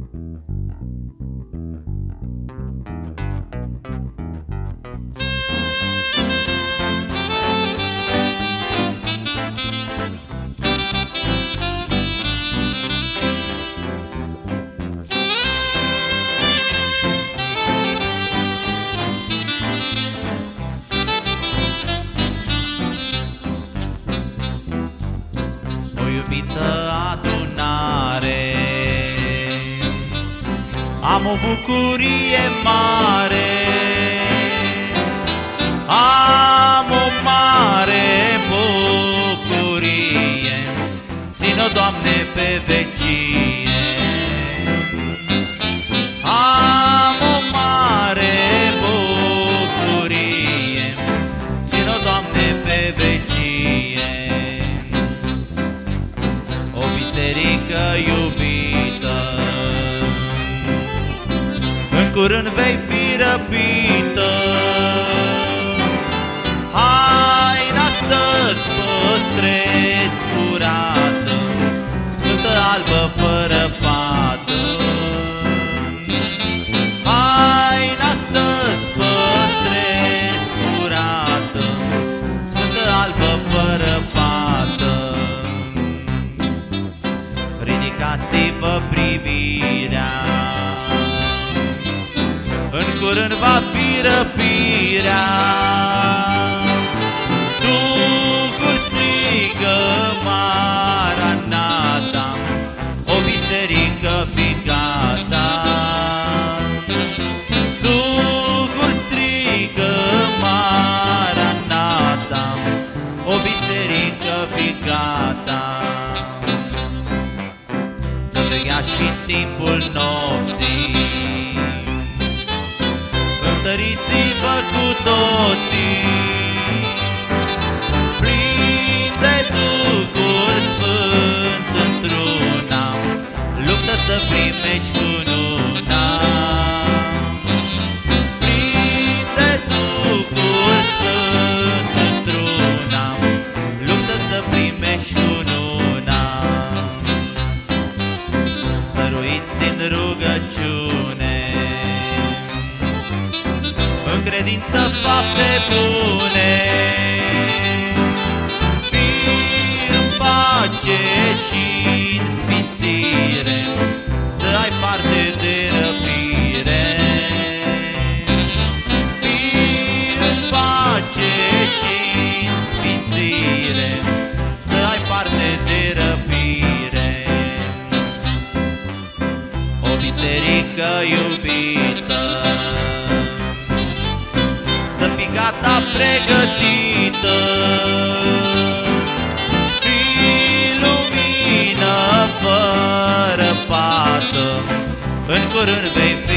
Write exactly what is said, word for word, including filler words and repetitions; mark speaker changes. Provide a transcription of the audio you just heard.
Speaker 1: Iubită adunare, am o bucurie mare, am o mare bucurie, țin-o, Doamne, pe vecie. Am o mare bucurie, țin-o, Doamne, pe vecie. O biserică iubită, în curând vei fi răpită. Haina să-ți păstrezi curată, sfântă, albă, fără pată. Haina să-ți păstrezi curată, sfântă, albă, fără pată. Ridicați-vă privirea, în curând va fi răpirea. Duhul strigă, Maranata, o biserică fi gata. Duhul strigă, Maranata, o biserică fi gata. Să vegheați și în timpul nopții, întăriți-vă cu toții, plini de Duhul Sfânt într-una, luptă să primești cununa. Plini de Duhul Sfânt într-una, luptă să primești cununa. Stăruiți în rugăciune, în credință, fapte bune, fii în pace și în sfințire, să ai parte de răpire. Fii în pace și în sfințire, să ai parte de răpire. O biserică iubită, gata, pregătită, fii lumină fără pată, în curând vei fi